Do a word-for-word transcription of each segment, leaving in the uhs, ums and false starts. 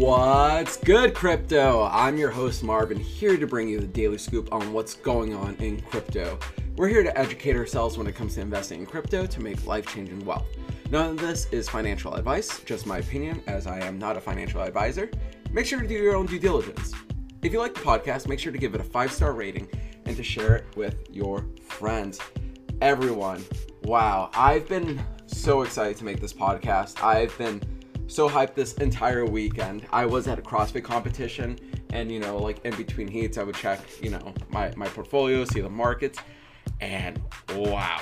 What's good, crypto? I'm your host Marvin, here to bring you the daily scoop on what's going on in crypto. We're here to educate ourselves when it comes to investing in crypto to make life-changing wealth. None of this is financial advice, just my opinion, as I am not a financial advisor. Make sure to do your own due diligence. If you like the podcast, make sure to give it a five-star rating and to share it with your friends. Everyone, wow, I've been so excited to make this podcast. I've been so hyped this entire weekend. I was at a CrossFit competition, and you know, like in between heats, I would check, you know, my, my portfolio, see the markets, and wow.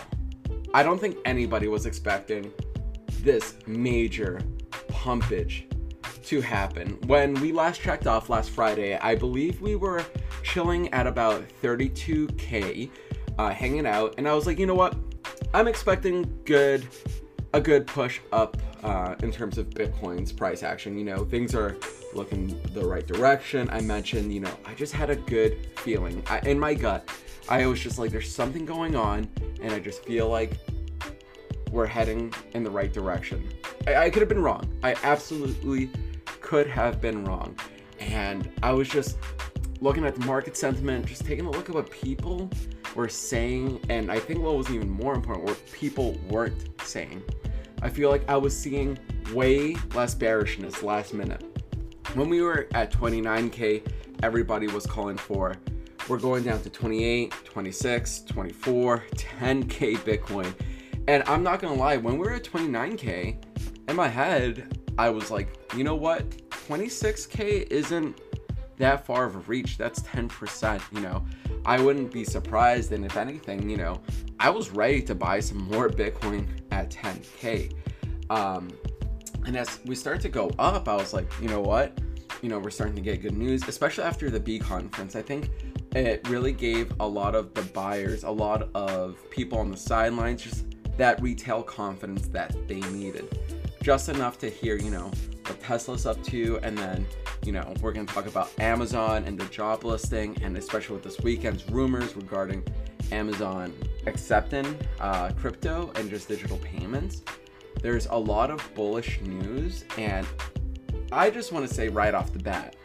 I don't think anybody was expecting this major pumpage to happen. When we last checked off last Friday, I believe we were chilling at about thirty-two K, uh, hanging out, and I was like, you know what? I'm expecting good, a good push up uh, in terms of Bitcoin's price action. You know, things are looking the right direction. I mentioned, you know, I just had a good feeling I, in my gut. I was just like, there's something going on, and I just feel like we're heading in the right direction. I, I could have been wrong. I absolutely could have been wrong. And I was just looking at the market sentiment, just taking a look at what people were saying, and I think what was even more important, what people weren't saying. I feel like I was seeing way less bearishness last minute. When we were at twenty-nine K, everybody was calling for, we're going down to twenty-eight, twenty-six, twenty-four, ten K Bitcoin. And I'm not gonna lie, when we were at twenty-nine K, in my head, I was like, you know what? twenty-six K isn't that far of a reach. That's ten percent, you know. I wouldn't be surprised, and if anything, you know, I was ready to buy some more Bitcoin at ten K. Um, and as we start to go up, I was like, you know what? You know, we're starting to get good news, especially after the B conference. I think it really gave a lot of the buyers, a lot of people on the sidelines, just that retail confidence that they needed. Just enough to hear, you know, what Tesla's up to, and then, you know, we're going to talk about Amazon and the job listing, and especially with this weekend's rumors regarding Amazon accepting uh, crypto and just digital payments. There's a lot of bullish news, and I just want to say right off the bat,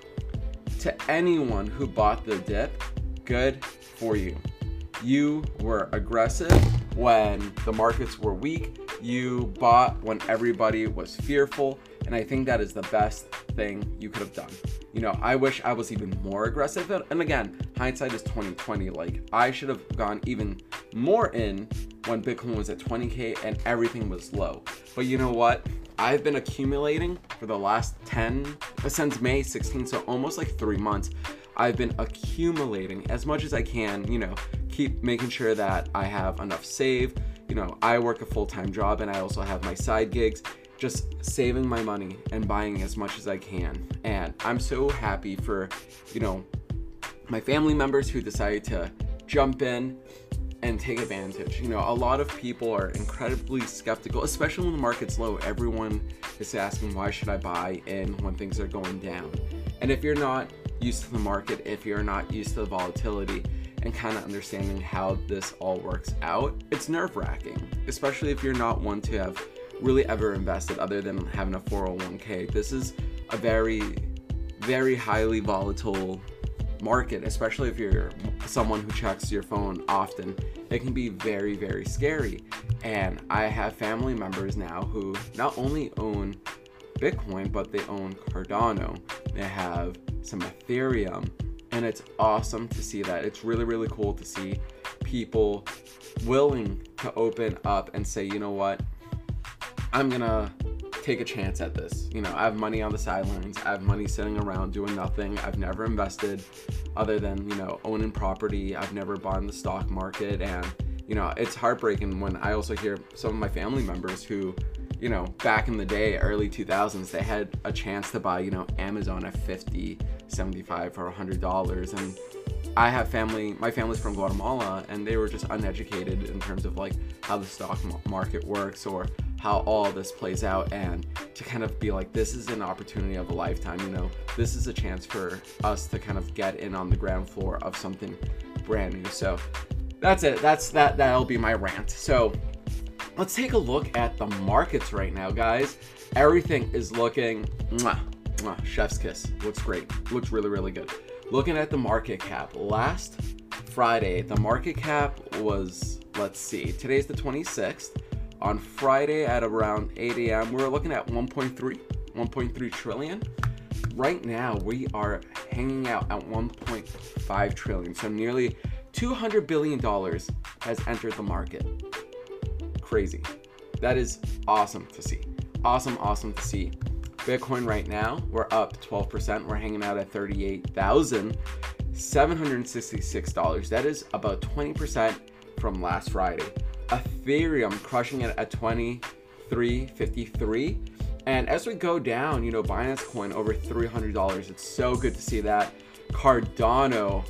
to anyone who bought the dip, good for you. You were aggressive when the markets were weak. You bought when everybody was fearful, and I think that is the best thing you could have done. You know, I wish I was even more aggressive, and again, hindsight is twenty twenty. Like, I should have gone even more in when Bitcoin was at twenty K and everything was low. But you know what? I've been accumulating for the last ten, since May sixteenth, so almost like three months. I've been accumulating as much as I can, you know, keep making sure that I have enough saved. You know, I work a full-time job, and I also have my side gigs, just saving my money and buying as much as I can. And I'm so happy for, you know, my family members who decided to jump in and take advantage. You know, a lot of people are incredibly skeptical, especially when the market's low. Everyone is asking, why should I buy in when things are going down? And if you're not used to the market, if you're not used to the volatility and kind of understanding how this all works out, it's nerve-wracking, especially if you're not one to have really ever invested other than having a four oh one K. This is a very, very highly volatile market, especially if you're someone who checks your phone often. It can be very, very scary. And I have family members now who not only own Bitcoin, but they own Cardano. They have some Ethereum, and it's awesome to see that. It's really, really cool to see people willing to open up and say, you know what, I'm gonna take a chance at this. You know, I have money on the sidelines. I have money sitting around doing nothing. I've never invested other than, you know, owning property. I've never bought in the stock market. And, you know, it's heartbreaking when I also hear some of my family members who, you know, back in the day, early two thousands, they had a chance to buy, you know, Amazon at fifty, seventy-five, or one hundred dollars. And I have family, my family's from Guatemala, and they were just uneducated in terms of like how the stock market works or how all this plays out, and to kind of be like, this is an opportunity of a lifetime, you know, this is a chance for us to kind of get in on the ground floor of something brand new. So that's it. That's that. That'll be my rant. So let's take a look at the markets right now, guys. Everything is looking mwah, mwah, chef's kiss. Looks great. Looks really, really good. Looking at the market cap, last Friday, the market cap was, let's see, today's the twenty-sixth. On Friday at around eight a.m., we were looking at one point three trillion. Right now, we are hanging out at one point five trillion. So nearly two hundred billion dollars has entered the market. Crazy. That is awesome to see. Awesome, awesome to see. Bitcoin right now, we're up twelve percent. We're hanging out at thirty-eight thousand seven hundred sixty-six dollars. That is about twenty percent from last Friday. Ethereum crushing it at twenty-three fifty-three. And as we go down, you know, Binance Coin over three hundred dollars. It's so good to see that. Cardano,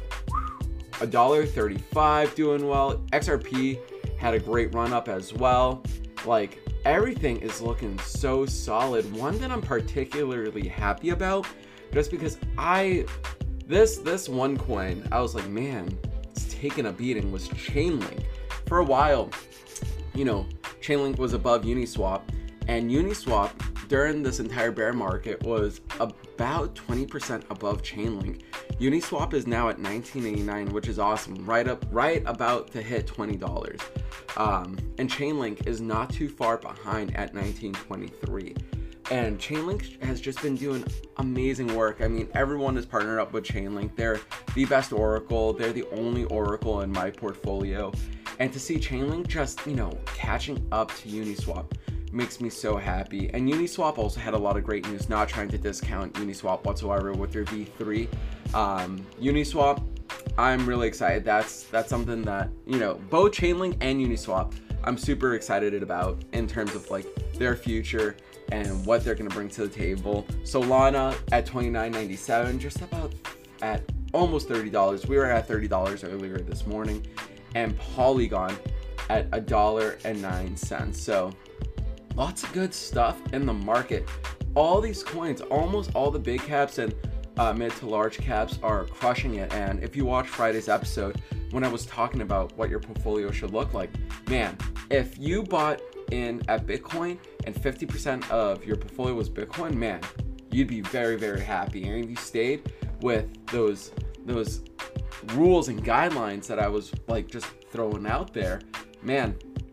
one dollar thirty-five, doing well. X R P had a great run up as well. Like, everything is looking so solid. One that I'm particularly happy about, just because I, this this one coin, I was like, man, it's taking a beating, was Chainlink. For a while, you know, Chainlink was above Uniswap, and Uniswap during this entire bear market was about twenty percent above Chainlink. Uniswap is now at nineteen eighty-nine, which is awesome, right up, right about to hit twenty dollars. Um, and Chainlink is not too far behind at nineteen twenty-three. And Chainlink has just been doing amazing work. I mean, everyone is partnered up with Chainlink. They're the best Oracle. They're the only Oracle in my portfolio. And to see Chainlink just, you know, catching up to Uniswap makes me so happy. And Uniswap also had a lot of great news, not trying to discount Uniswap whatsoever with their V three. Um, Uniswap, I'm really excited. That's that's something that, you know, both Chainlink and Uniswap, I'm super excited about in terms of like their future and what they're going to bring to the table. Solana at twenty-nine ninety-seven, just about at almost thirty dollars. We were at thirty dollars earlier this morning. And Polygon at a dollar and nine cents. So lots of good stuff in the market. All these coins, almost all the big caps and uh, mid to large caps are crushing it. And if you watch Friday's episode, when I was talking about what your portfolio should look like, man, if you bought in at Bitcoin and fifty percent of your portfolio was Bitcoin, man, you'd be very, very happy. And if you stayed with those, those rules and guidelines that I was like just throwing out there, man,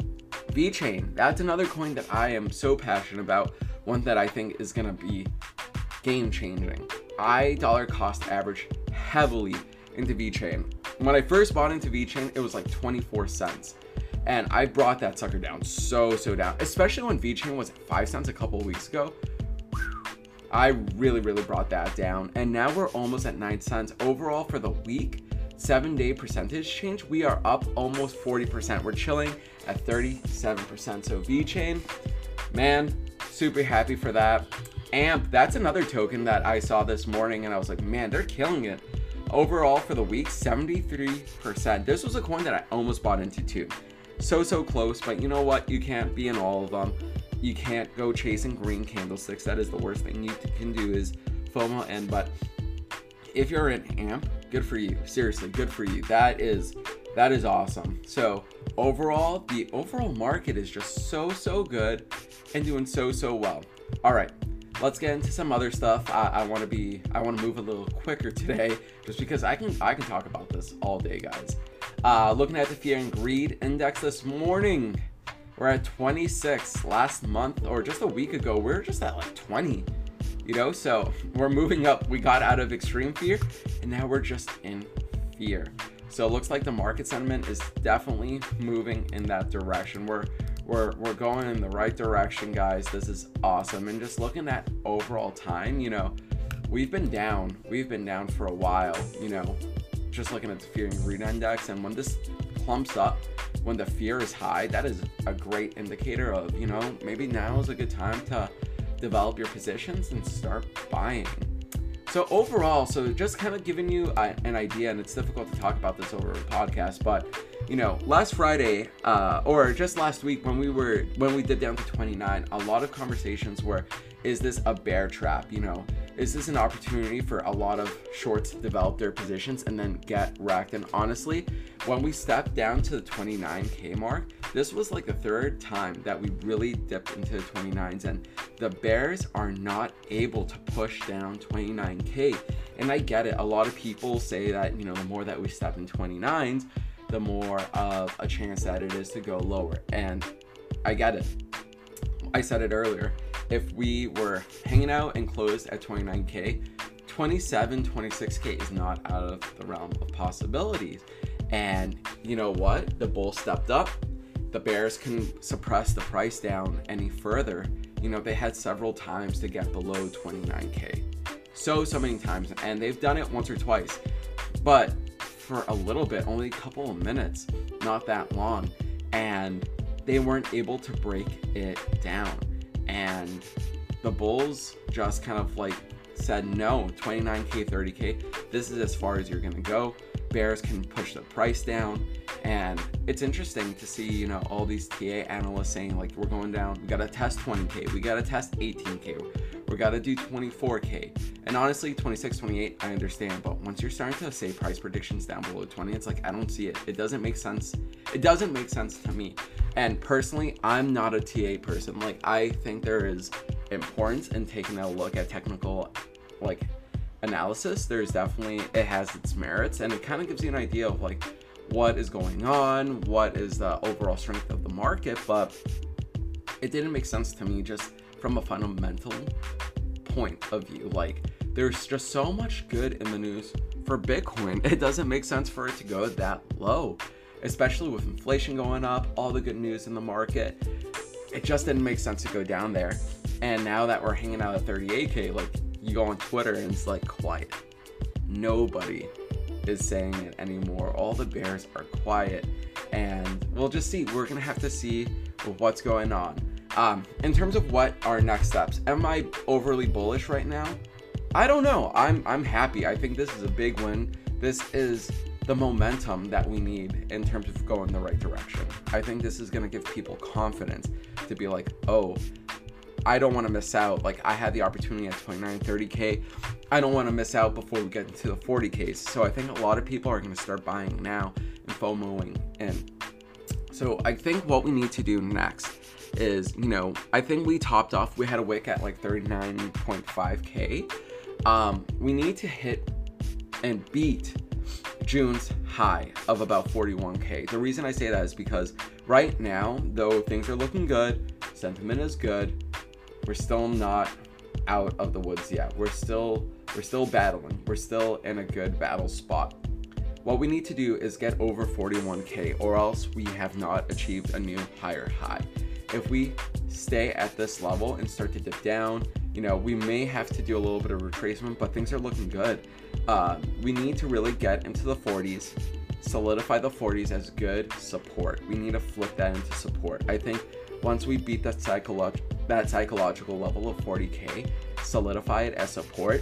VeChain, that's another coin that I am so passionate about, one that I think is gonna be game changing. I dollar cost average heavily into VeChain. When I first bought into VeChain, it was like twenty-four cents, and I brought that sucker down so so down, especially when VeChain was at five cents a couple of weeks ago. I really really brought that down, and now we're almost at nine cents overall for the week. Seven day percentage change, we are up almost forty percent. We're chilling at thirty-seven percent. So VeChain, man, super happy for that. A M P, that's another token that I saw this morning and I was like, man, they're killing it. Overall for the week, seventy-three percent. This was a coin that I almost bought into too. So, so close, but you know what? You can't be in all of them. You can't go chasing green candlesticks. That is the worst thing you can do, is FOMO in. But if you're in A M P, good for you. Seriously, good for you. That is that is awesome. So overall, the overall market is just so, so good and doing so, so well. All right, let's get into some other stuff. I, I want to be, I want to move a little quicker today, just because I can, I can talk about this all day, guys. Uh, looking at the Fear and Greed Index this morning, we're at twenty-six. Last month, or just a week ago, we were just at like twenty. You know, so we're moving up. We got out of extreme fear and now we're just in fear. So it looks like the market sentiment is definitely moving in that direction. We're we're we're going in the right direction, guys. This is awesome. And just looking at overall time, you know, we've been down. We've been down for a while, you know, just looking at the Fear and Greed Index. And when this clumps up, when the fear is high, that is a great indicator of, you know, maybe now is a good time to develop your positions and start buying. So overall, so just kind of giving you a, an idea, and it's difficult to talk about this over a podcast, but you know, last Friday uh, or just last week when we were when we did down to twenty-nine, a lot of conversations were, is this a bear trap? You know, is this an opportunity for a lot of shorts to develop their positions and then get wrecked? And honestly, when we stepped down to the twenty-nine K mark, this was like the third time that we really dipped into the twenty-nines, and the bears are not able to push down twenty-nine K. And I get it. A lot of people say that, you know, the more that we step in twenty-nines, the more of a chance that it is to go lower. And I get it. I said it earlier. If we were hanging out and closed at twenty-nine K, twenty-seven, twenty-six K is not out of the realm of possibilities. And you know what? The bulls stepped up. The bears can suppress the price down any further. You know, they had several times to get below twenty-nine K. So, so many times. And they've done it once or twice. But for a little bit, only a couple of minutes, not that long. And they weren't able to break it down. And the bulls just kind of like said, no, twenty-nine K, thirty K, this is as far as you're gonna go. Bears can push the price down. And it's interesting to see, you know, all these T A analysts saying like, we're going down, we gotta test twenty K, we gotta test eighteen K, we gotta do twenty-four K. And honestly, twenty-six, twenty-eight, I understand, but once you're starting to say price predictions down below twenty, it's like, I don't see it. It doesn't make sense. It doesn't make sense to me. And personally, I'm not a T A person. Like, I think there is importance in taking a look at technical, like, analysis. There's definitely, it has its merits, and it kind of gives you an idea of like what is going on, what is the overall strength of the market. But it didn't make sense to me just from a fundamental point of view. Like, there's just so much good in the news for Bitcoin. It doesn't make sense for it to go that low, especially with inflation going up, all the good news in the market. It just didn't make sense to go down there. And now that we're hanging out at thirty-eight K, like, you go on Twitter and it's like quiet. Nobody is saying it anymore. All the bears are quiet, and we'll just see. We're gonna have to see what's going on. Um, in terms of what our next steps, am I overly bullish right now? I don't know. I'm I'm happy. I think this is a big win. This is the momentum that we need in terms of going the right direction. I think this is gonna give people confidence to be like, oh, I don't want to miss out. Like, I had the opportunity at twenty-nine, thirty K. I don't want to miss out before we get into the forty Ks. So I think a lot of people are going to start buying now and FOMOing in. So I think what we need to do next is, you know, I think we topped off. We had a wick at like thirty-nine point five K. Um, we need to hit and beat June's high of about forty-one K. The reason I say that is because right now, though things are looking good, sentiment is good, we're still not out of the woods yet. We're still we're still battling. We're still in a good battle spot. What we need to do is get over forty-one K, or else we have not achieved a new higher high. If we stay at this level and start to dip down, you know, we may have to do a little bit of retracement, but things are looking good. Uh, we need to really get into the forties, solidify the forties as good support. We need to flip that into support. I think once we beat that psycholo- that psychological level of forty K, solidify it as support,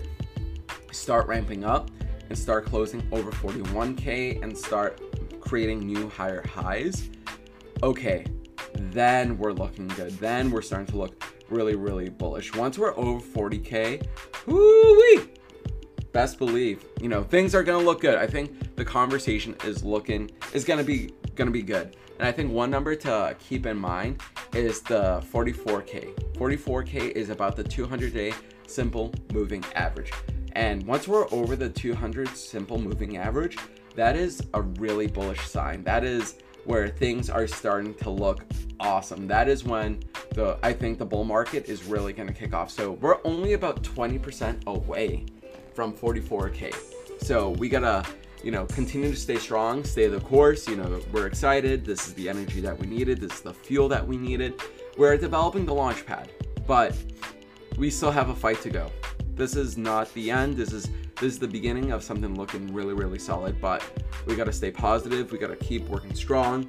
start ramping up, and start closing over forty-one K and start creating new higher highs, okay, then we're looking good. Then we're starting to look really, really bullish. Once we're over forty K, whoo-wee, best believe, you know, things are gonna look good. I think the conversation is looking, is gonna be gonna be good. And I think one number to keep in mind is the forty-four K. forty-four K is about the two hundred day simple moving average. And once we're over the two hundred simple moving average, that is a really bullish sign. That is where things are starting to look awesome. That is when the I think the bull market is really going to kick off. So we're only about twenty percent away from forty-four K. So we gotta, you know, continue to stay strong, stay the course. You know, we're excited. This is the energy that we needed. This is the fuel that we needed. We're developing the launch pad, but we still have a fight to go. This is not the end. This is this is the beginning of something looking really, really solid, but we got to stay positive. We got to keep working strong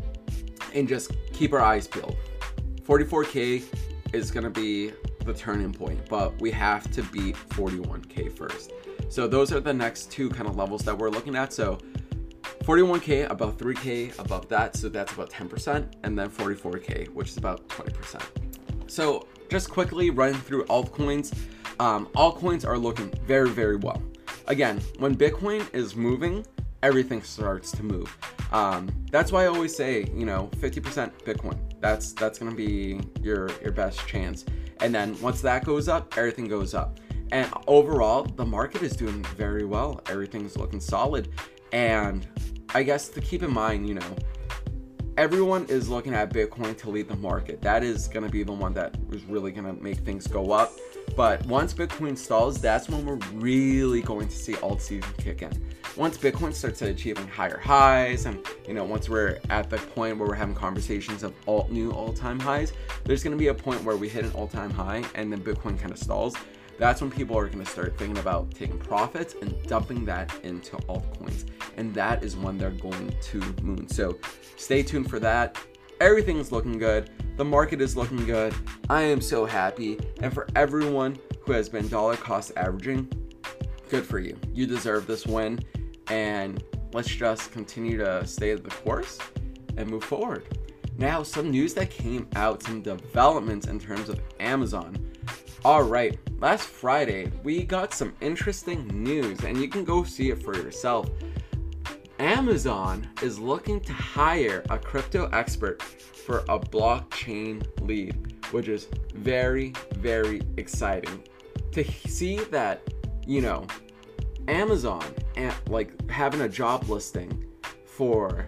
and just keep our eyes peeled. forty-four K is going to be the turning point, but we have to beat forty-one K first. So those are the next two kind of levels that we're looking at. So forty-one K, about three K above that. So that's about ten percent. And then forty-four K, which is about twenty percent. So just quickly running through altcoins. Um, altcoins are looking very, very well. Again, when Bitcoin is moving, everything starts to move. Um, that's why I always say, you know, fifty percent Bitcoin. That's that's gonna be your your best chance. And then once that goes up, everything goes up. And overall, the market is doing very well. Everything's looking solid. And I guess to keep in mind, you know, everyone is looking at Bitcoin to lead the market. That is going to be the one that is really going to make things go up. But once Bitcoin stalls, that's when we're really going to see alt season kick in. Once Bitcoin starts achieving higher highs, and you know, once we're at the point where we're having conversations of alt new all-time highs, there's going to be a point where we hit an all-time high and then Bitcoin kind of stalls. That's when people are going to start thinking about taking profits and dumping that into altcoins. And that is when they're going to moon. So stay tuned for that. Everything's looking good. The market is looking good. I am so happy. And for everyone who has been dollar cost averaging, good for you. You deserve this win. And let's just continue to stay the course and move forward. Now, some news that came out, some developments in terms of Amazon. All right, last Friday, we got some interesting news, and you can go see it for yourself. Amazon is looking to hire a crypto expert for a blockchain lead, which is very, very exciting. To see that, you know, Amazon, and like having a job listing for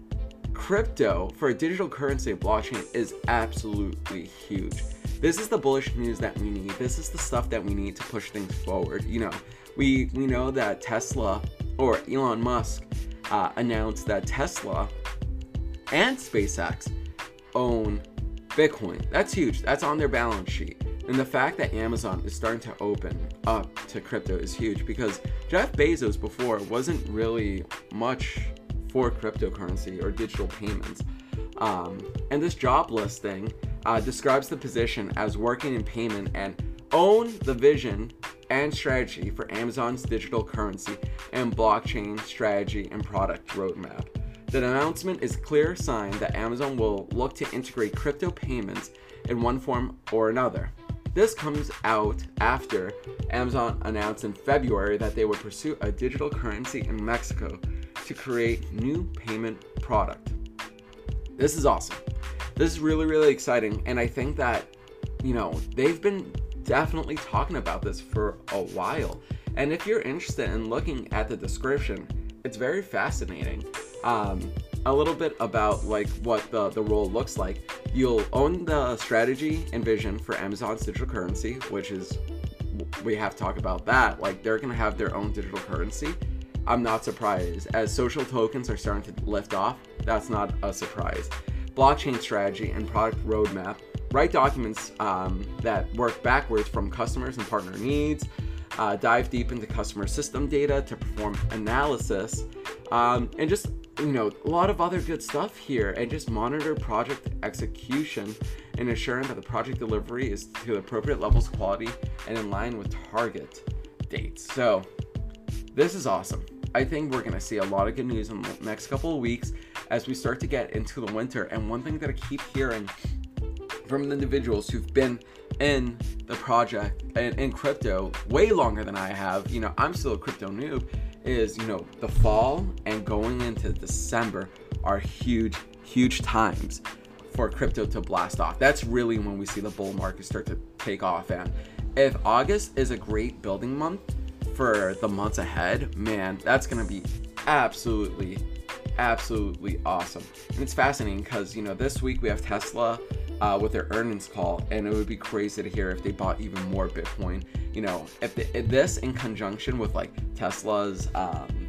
crypto, for a digital currency blockchain, is absolutely huge. This is the bullish news that we need. This is the stuff that we need to push things forward. You know, we we know that Tesla, or Elon Musk, uh, announced that Tesla and SpaceX own Bitcoin. That's huge. That's on their balance sheet. And the fact that Amazon is starting to open up to crypto is huge, because Jeff Bezos before wasn't really much for cryptocurrency or digital payments. Um, and this job listing uh, describes the position as working in payment and own the vision and strategy for Amazon's digital currency and blockchain strategy and product roadmap. The announcement is a clear sign that Amazon will look to integrate crypto payments in one form or another. This comes out after Amazon announced in February that they would pursue a digital currency in Mexico to create new payment product. This is awesome. This is really, really exciting. And I think that, you know, they've been definitely talking about this for a while. And if you're interested in looking at the description, it's very fascinating. Um, a little bit about like what the, the role looks like. You'll own the strategy and vision for Amazon's digital currency, which is, we have to talk about that. Like, they're gonna have their own digital currency. I'm not surprised. As social tokens are starting to lift off, that's not a surprise. Blockchain strategy and product roadmap. Write documents um, that work backwards from customers and partner needs. Uh, dive deep into customer system data to perform analysis. Um, and just, you know, a lot of other good stuff here. And just monitor project execution and ensuring that the project delivery is to the appropriate levels of quality and in line with target dates. So this is awesome. I think we're going to see a lot of good news in the next couple of weeks as we start to get into the winter. And one thing that I keep hearing from the individuals who've been in the project and in crypto way longer than I have, you know, I'm still a crypto noob, is, you know, the fall and going into December are huge, huge times for crypto to blast off. That's really when we see the bull market start to take off. And if August is a great building month for the months ahead, man, that's going to be absolutely, absolutely awesome. And it's fascinating because, you know, this week we have Tesla uh, with their earnings call, and it would be crazy to hear if they bought even more Bitcoin. You know, if, they, if this in conjunction with like Tesla's um,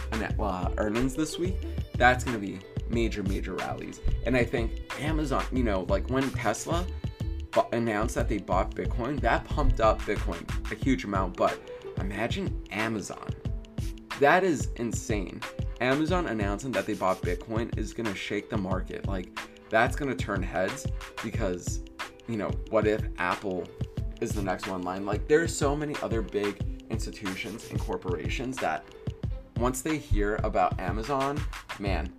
uh, earnings this week, that's going to be major, major rallies. And I think Amazon, you know, like when Tesla bu- announced that they bought Bitcoin, that pumped up Bitcoin a huge amount. But imagine Amazon. That is insane. Amazon announcing that they bought Bitcoin is going to shake the market. Like, that's going to turn heads because, you know, what if Apple is the next one in line? Like, there are so many other big institutions and corporations that once they hear about Amazon, man,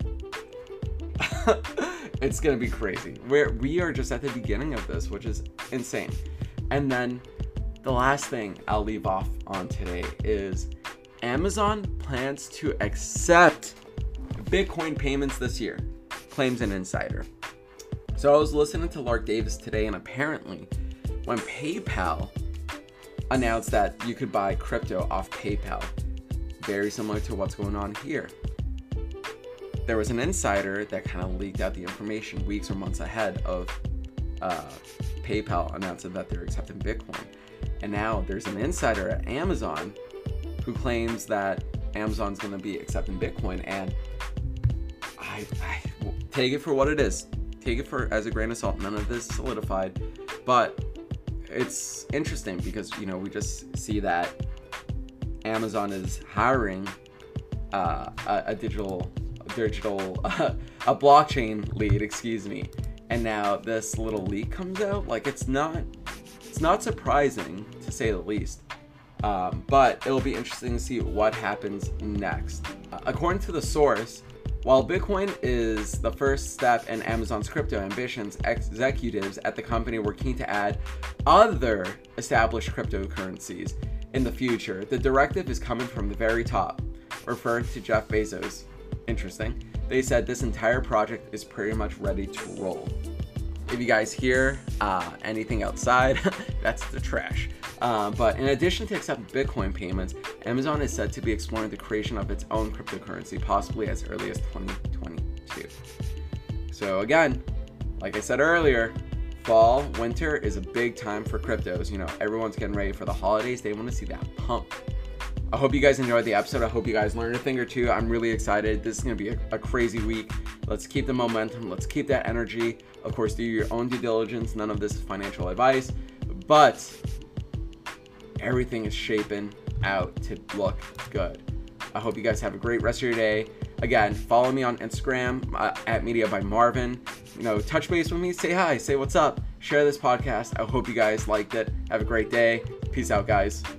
it's going to be crazy. We're, we are just at the beginning of this, which is insane. And then the last thing I'll leave off on today is Amazon plans to accept Bitcoin payments this year, claims an insider. So I was listening to Lark Davis today, and apparently when PayPal announced that you could buy crypto off PayPal. Very similar to what's going on here. There was an insider that kind of leaked out the information weeks or months ahead of uh, PayPal announcing that they're accepting Bitcoin. And now there's an insider at Amazon who claims that Amazon's going to be accepting Bitcoin. And I, I take it for what it is. Take it for as a grain of salt. None of this is solidified. But it's interesting because, you know, we just see that Amazon is hiring uh, a, a digital, a digital, uh, a blockchain lead, excuse me. And now this little leak comes out. Like, it's not, it's not surprising to say the least. Um, but it'll be interesting to see what happens next. Uh, according to the source, while Bitcoin is the first step in Amazon's crypto ambitions, executives at the company were keen to add other established cryptocurrencies in the future. The directive is coming from the very top, referring to Jeff Bezos. Interesting. They said this entire project is pretty much ready to roll. If you guys hear uh, anything outside, that's the trash. Uh, but in addition to accepting Bitcoin payments, Amazon is said to be exploring the creation of its own cryptocurrency, possibly as early as twenty twenty-two. So again, like I said earlier, fall, winter is a big time for cryptos. You know, everyone's getting ready for the holidays. They want to see that pump. I hope you guys enjoyed the episode. I hope you guys learned a thing or two. I'm really excited. This is going to be a, a crazy week. Let's keep the momentum. Let's keep that energy. Of course, do your own due diligence. None of this is financial advice, but everything is shaping out to look good. I hope you guys have a great rest of your day. Again, follow me on Instagram uh, at Media by Marvin. You know, touch base with me. Say hi. Say what's up. Share this podcast. I hope you guys liked it. Have a great day. Peace out, guys.